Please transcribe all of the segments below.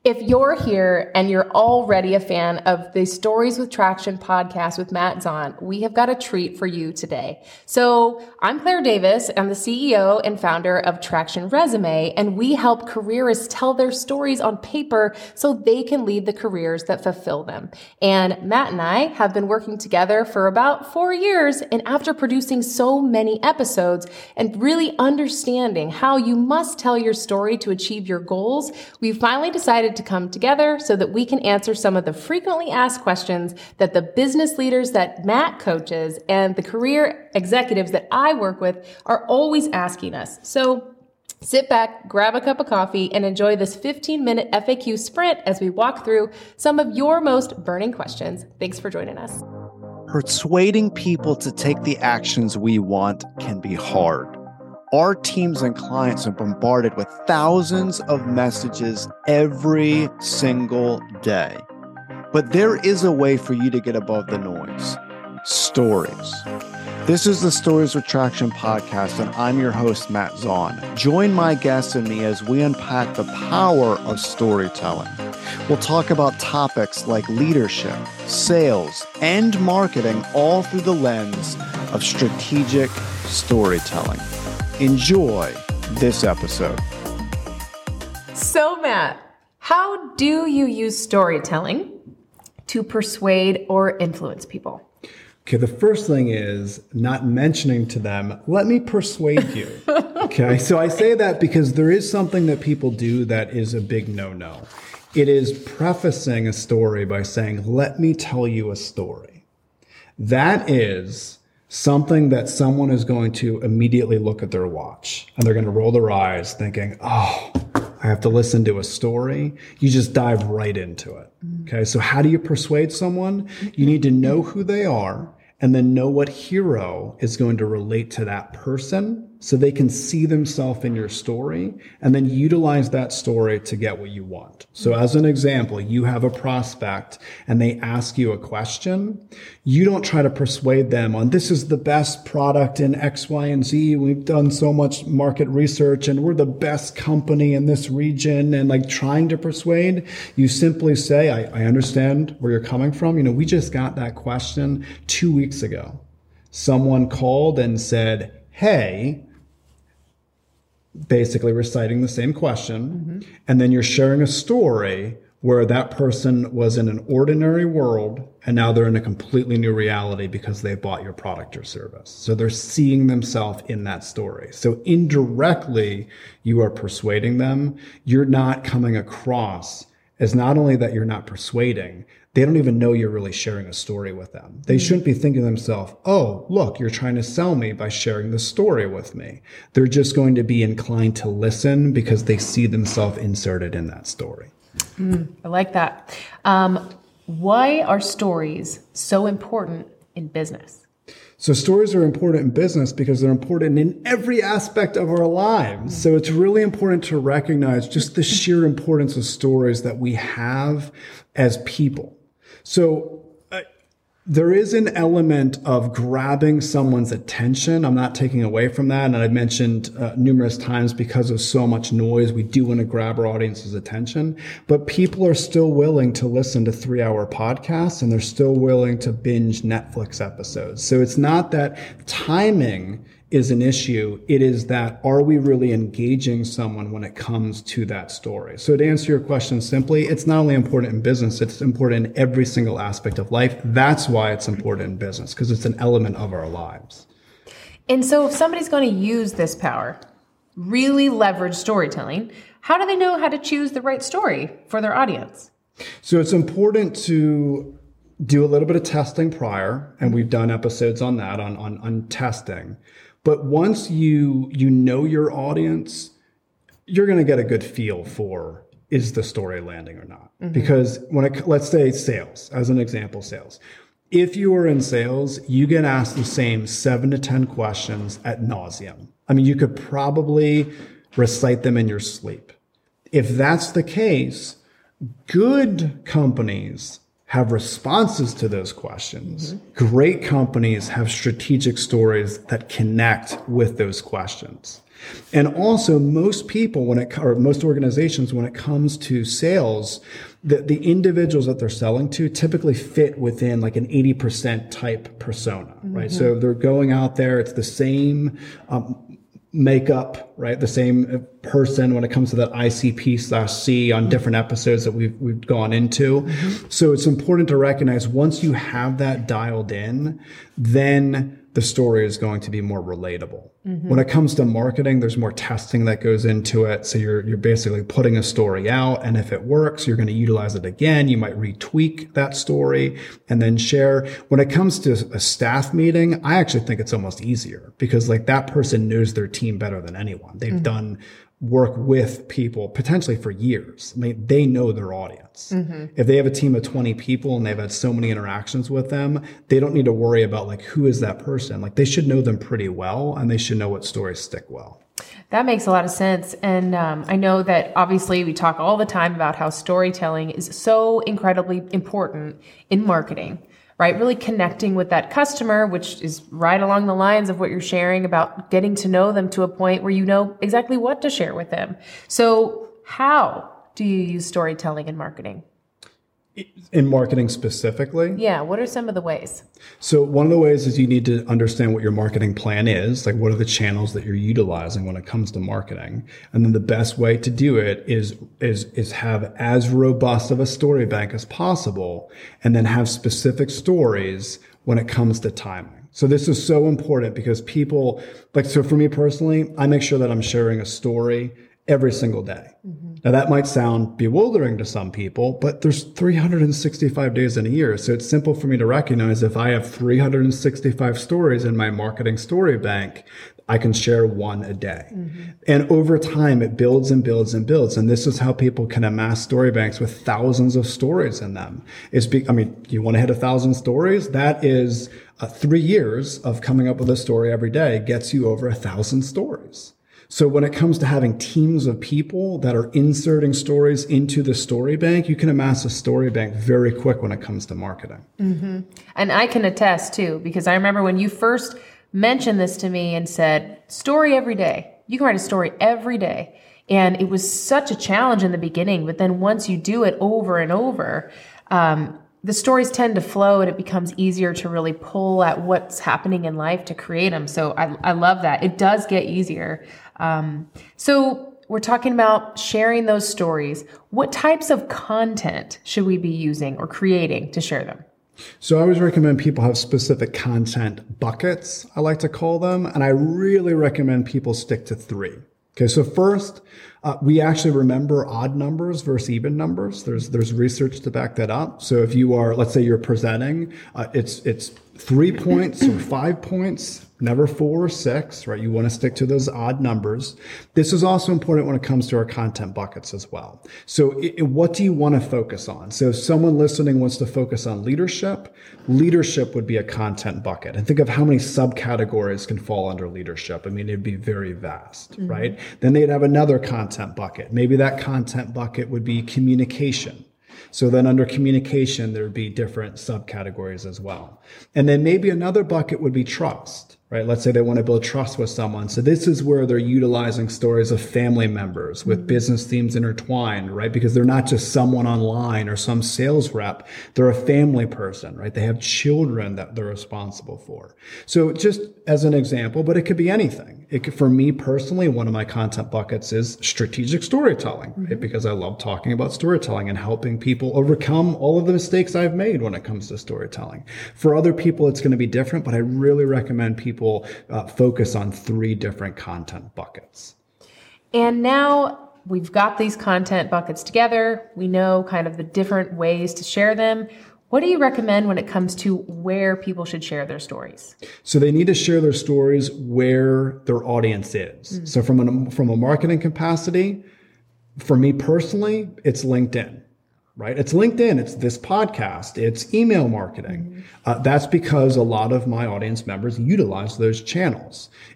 If you're here and you're already a fan of the Stories with Traction podcast with Matt Zahn, we have got a treat for you today. So I'm Claire Davis. I'm the CEO and founder of Traction Resume, and we help careerists tell their stories on paper so they can lead the careers that fulfill them. And Matt and I have been working together for about 4 years, and after producing so many episodes and really understanding how you must tell your story to achieve your goals, we finally decided to come together so that we can answer some of the frequently asked questions that the business leaders that Matt coaches and the career executives that I work with are always asking us. So sit back, grab a cup of coffee, and enjoy this 15-minute FAQ sprint as we walk through some of your most burning questions. Thanks for joining us. Persuading people to take the actions we want can be hard. Our teams and clients are bombarded with thousands of messages every single day. But there is a way for you to get above the noise. Stories. This is the Stories with Traction podcast, and I'm your host, Matt Zahn. Join my guests and me as we unpack the power of storytelling. We'll talk about topics like leadership, sales, and marketing, all through the lens of strategic storytelling. Enjoy this episode. So, Matt, how do you use storytelling to persuade or influence people? Okay, the first thing is not mentioning to them, let me persuade you. Okay, so I say that because there is something that people do that is a big no-no. It is prefacing a story by saying, let me tell you a story. That is something that someone is going to immediately look at their watch and they're going to roll their eyes thinking, oh, I have to listen to a story. You just dive right into it. Okay. So how do you persuade someone? You need to know who they are and then know what hero is going to relate to that person so they can see themselves in your story and then utilize that story to get what you want. So as an example, you have a prospect and they ask you a question. You don't try to persuade them on this is the best product in X, Y, and Z. We've done so much market research and we're the best company in this region and like trying to persuade. You simply say, I understand where you're coming from. We just got that question 2 weeks ago. Someone called and said, hey, basically reciting the same question. And then you're sharing a story where that person was in an ordinary world and now they're in a completely new reality because they bought your product or service. So they're seeing themselves in that story. So indirectly, you are persuading them. You're not coming across as not only that you're not persuading, they don't even know you're really sharing a story with them. They shouldn't be thinking to themselves, oh, look, you're trying to sell me by sharing the story with me. They're just going to be inclined to listen because they see themselves inserted in that story. I like that. Why are stories so important in business? So stories are important in business because they're important in every aspect of our lives. So it's really important to recognize just the sheer importance of stories that we have as people. So there is an element of grabbing someone's attention. I'm not taking away from that. And I've mentioned numerous times because of so much noise, we do want to grab our audience's attention. But people are still willing to listen to 3-hour podcasts and they're still willing to binge Netflix episodes. So it's not that timing is an issue. It is that, are we really engaging someone when it comes to that story? So to answer your question simply, it's not only important in business, it's important in every single aspect of life. That's why it's important in business, because it's an element of our lives. And so if somebody's going to use this power, really leverage storytelling, how do they know how to choose the right story for their audience? So it's important to do a little bit of testing prior, and we've done episodes on that, on testing. But once you know your audience, you're going to get a good feel for, is the story landing or not? Because let's say sales, as an example, sales. If you are in sales, you get asked the same 7 to 10 questions ad nauseum. I mean, you could probably recite them in your sleep. If that's the case, good companies have responses to those questions. Great companies have strategic stories that connect with those questions. And also most people, most organizations, when it comes to sales, the individuals that they're selling to typically fit within like an 80% type persona, right? So they're going out there, it's the same makeup, right? The same person when it comes to that ICP/C on different episodes that we've gone into. So it's important to recognize once you have that dialed in, then the story is going to be more relatable. When it comes to marketing, there's more testing that goes into it. So you're basically putting a story out, and if it works, you're going to utilize it again. You might retweak that story and then share. When it comes to a staff meeting, I actually think it's almost easier because like that person knows their team better than anyone. They've done work with people potentially for years. I mean, they know their audience. If they have a team of 20 people and they've had so many interactions with them, they don't need to worry about like, who is that person? Like they should know them pretty well and they should know what stories stick well. That makes a lot of sense. And I know that obviously we talk all the time about how storytelling is so incredibly important in marketing, right? Really connecting with that customer, which is right along the lines of what you're sharing about getting to know them to a point where you know exactly what to share with them. So how do you use storytelling in marketing? In marketing specifically? Yeah. What are some of the ways? So one of the ways is you need to understand what your marketing plan is. Like what are the channels that you're utilizing when it comes to marketing? And then the best way to do it is have as robust of a story bank as possible and then have specific stories when it comes to timing. So this is so important because people so for me personally, I make sure that I'm sharing a story every single day. Now that might sound bewildering to some people, but there's 365 days in a year. So it's simple for me to recognize if I have 365 stories in my marketing story bank, I can share one a day. And over time, it builds and builds and builds. And this is how people can amass story banks with thousands of stories in them. You want to hit 1,000 stories? That is 3 years of coming up with a story every day gets you over 1,000 stories. So when it comes to having teams of people that are inserting stories into the story bank, you can amass a story bank very quick when it comes to marketing. And I can attest too, because I remember when you first mentioned this to me and said, story every day. You can write a story every day. And it was such a challenge in the beginning, but then once you do it over and over, the stories tend to flow and it becomes easier to really pull at what's happening in life to create them. So I love that. It does get easier. So we're talking about sharing those stories. What types of content should we be using or creating to share them? So I always recommend people have specific content buckets, I like to call them. And I really recommend people stick to 3. Okay, so first, we actually remember odd numbers versus even numbers. There's research to back that up. So if you are, let's say you're presenting, it's 3 points or 5 points, never 4 or 6, right? You want to stick to those odd numbers. This is also important when it comes to our content buckets as well. So what do you want to focus on? So if someone listening wants to focus on leadership would be a content bucket. And think of how many subcategories can fall under leadership. I mean, it'd be very vast, right? Then they'd have another content bucket. Maybe that content bucket would be communication. So then under communication, there would be different subcategories as well. And then maybe another bucket would be trust, right? Let's say they want to build trust with someone. So this is where they're utilizing stories of family members with business themes intertwined, right? Because they're not just someone online or some sales rep. They're a family person, right? They have children that they're responsible for. So just as an example, but it could be anything. For me personally, one of my content buckets is strategic storytelling, right? Because I love talking about storytelling and helping people overcome all of the mistakes I've made when it comes to storytelling. For other people, it's going to be different, but I really recommend people focus on 3 different content buckets. And now we've got these content buckets together. We know kind of the different ways to share them. What do you recommend when it comes to where people should share their stories? So they need to share their stories where their audience is. So from a marketing capacity, for me personally, it's LinkedIn. Right? It's LinkedIn. It's this podcast. It's email marketing. That's because a lot of my audience members utilize those channels.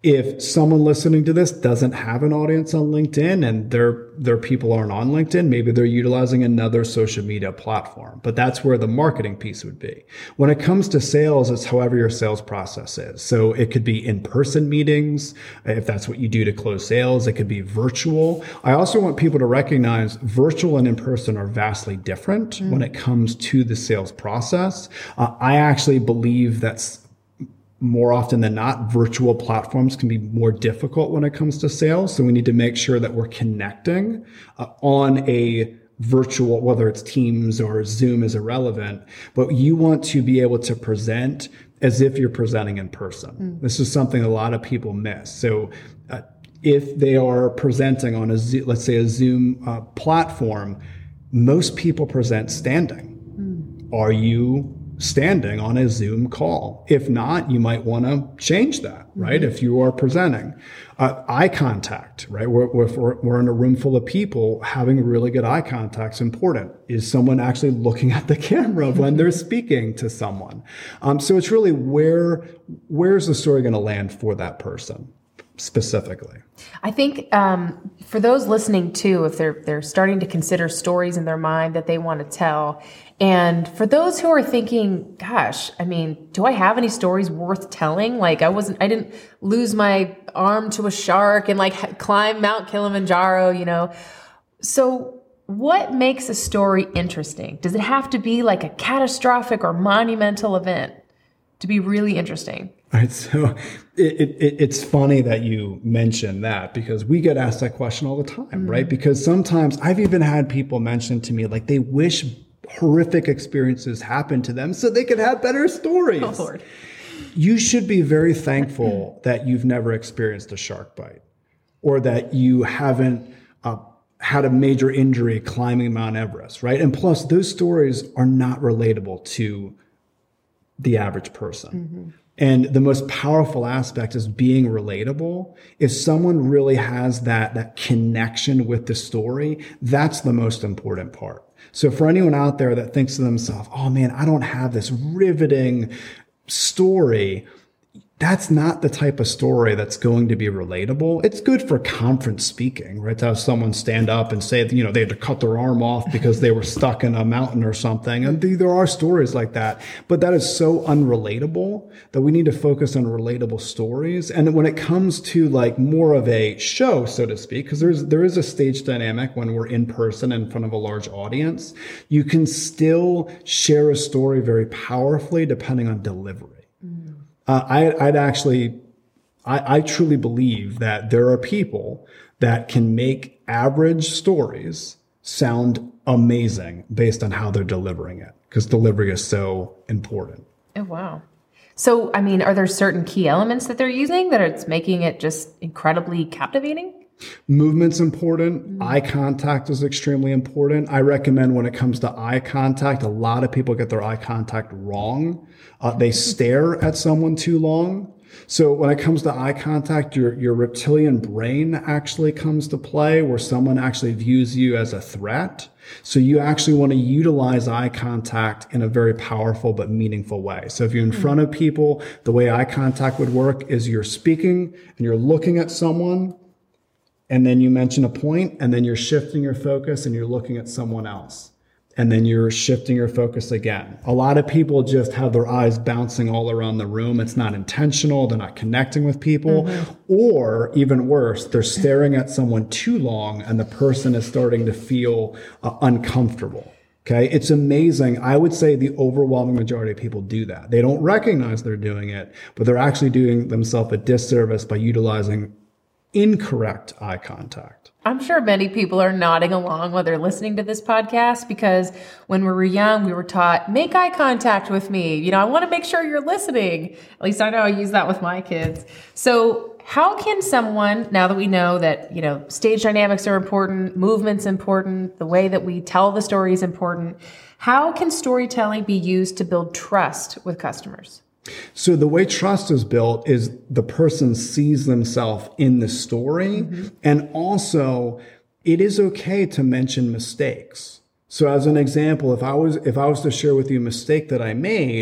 If someone listening to this doesn't have an audience on LinkedIn and their people aren't on LinkedIn, maybe they're utilizing another social media platform, but that's where the marketing piece would be. When it comes to sales, it's however your sales process is. So it could be in-person meetings, if that's what you do to close sales. It could be virtual. I also want people to recognize virtual and in-person are vastly different when it comes to the sales process. I actually believe that's more often than not, virtual platforms can be more difficult when it comes to sales. So we need to make sure that we're connecting on a virtual, whether it's Teams or Zoom is irrelevant, but you want to be able to present as if you're presenting in person. This is something a lot of people miss. So if they are presenting on let's say a Zoom platform, most people present standing. Are you standing on a Zoom call? If not, you might want to change that, right? If you are presenting. Eye contact, right? We're in a room full of people, having really good eye contact is important. Is someone actually looking at the camera when they're speaking to someone? So it's really where's the story going to land for that person specifically? I think for those listening too, if they're starting to consider stories in their mind that they want to tell, and for those who are thinking, gosh, I mean, do I have any stories worth telling? Like I didn't lose my arm to a shark and like climb Mount Kilimanjaro, you know? So what makes a story interesting? Does it have to be like a catastrophic or monumental event to be really interesting? Right. So it's funny that you mentioned that because we get asked that question all the time, right? Because sometimes I've even had people mention to me, like they wish horrific experiences happened to them so they could have better stories. Oh, Lord. You should be very thankful that you've never experienced a shark bite or that you haven't had a major injury climbing Mount Everest, right? And plus, those stories are not relatable to the average person. And the most powerful aspect is being relatable. If someone really has that connection with the story, that's the most important part. So for anyone out there that thinks to themselves, oh man, I don't have this riveting story, that's not the type of story that's going to be relatable. It's good for conference speaking, right? To have someone stand up and say, you know, they had to cut their arm off because they were stuck in a mountain or something. And there are stories like that, but that is so unrelatable that we need to focus on relatable stories. And when it comes to like more of a show, so to speak, because there is a stage dynamic when we're in person in front of a large audience, you can still share a story very powerfully depending on delivery. I truly believe that there are people that can make average stories sound amazing based on how they're delivering it, because delivery is so important. Oh, wow. So, I mean, are there certain key elements that they're using that it's making it just incredibly captivating? Movement's important. Eye contact is extremely important. I recommend when it comes to eye contact, a lot of people get their eye contact wrong. They stare at someone too long. So when it comes to eye contact, your reptilian brain actually comes to play where someone actually views you as a threat. So you actually want to utilize eye contact in a very powerful but meaningful way. So if you're in front of people, the way eye contact would work is you're speaking and you're looking at someone, and then you mention a point, and then you're shifting your focus and you're looking at someone else. And then you're shifting your focus again. A lot of people just have their eyes bouncing all around the room. It's not intentional. They're not connecting with people. Or even worse, they're staring at someone too long and the person is starting to feel uncomfortable. Okay. It's amazing. I would say the overwhelming majority of people do that. They don't recognize they're doing it, but they're actually doing themselves a disservice by utilizing incorrect eye contact. I'm sure many people are nodding along while they're listening to this podcast, because when we were young, we were taught, make eye contact with me. You know, I want to make sure you're listening. At least I know I use that with my kids. So how can someone, now that we know that, you know, stage dynamics are important, movement's important, the way that we tell the story is important, how can storytelling be used to build trust with customers? So the way trust is built is the person sees themselves in the story. And also it is okay to mention mistakes. So as an example, if I was to share with you a mistake that I made,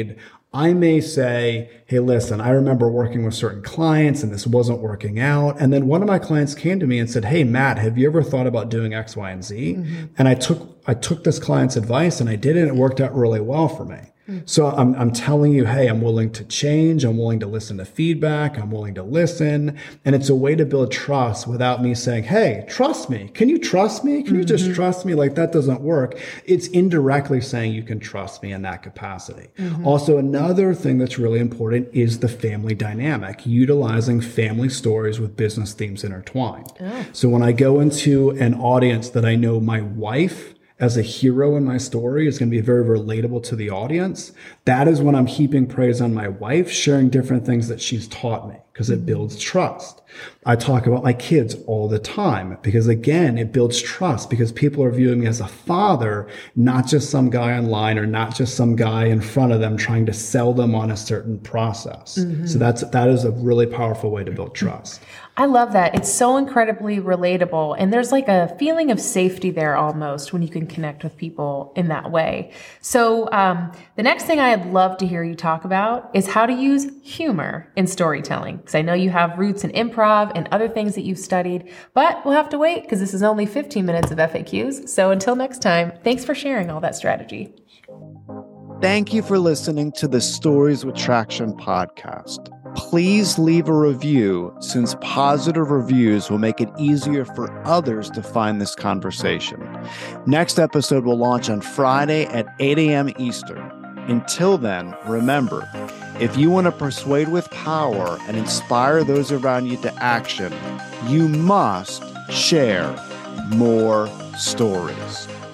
I may say, hey, listen, I remember working with certain clients and this wasn't working out. And then one of my clients came to me and said, hey, Matt, have you ever thought about doing X, Y, and Z? Mm-hmm. And I took this client's advice and I did it. And it worked out really well for me. So I'm telling you, hey, I'm willing to change. I'm willing to listen to feedback. I'm willing to listen. And it's a way to build trust without me saying, hey, trust me. Can you trust me? Can you just trust me? Like that doesn't work. It's indirectly saying you can trust me in that capacity. Also, another thing that's really important is the family dynamic, utilizing family stories with business themes intertwined. So when I go into an audience that I know my wife as a hero in my story is going to be very relatable to the audience, that is when I'm heaping praise on my wife, sharing different things that she's taught me, because it builds trust. I talk about my kids all the time because, again, it builds trust because people are viewing me as a father, not just some guy online or not just some guy in front of them trying to sell them on a certain process. So that is a really powerful way to build trust. I love that. It's so incredibly relatable. And there's like a feeling of safety there almost when you can connect with people in that way. So the next thing I'd love to hear you talk about is how to use humor in storytelling. Because I know you have roots in improv and other things that you've studied, but we'll have to wait because this is only 15 minutes of FAQs. So until next time, thanks for sharing all that strategy. Thank you for listening to the Stories with Traction podcast. Please leave a review, since positive reviews will make it easier for others to find this conversation. Next episode will launch on Friday at 8 a.m. Eastern. Until then, remember, if you want to persuade with power and inspire those around you to action, you must share more stories.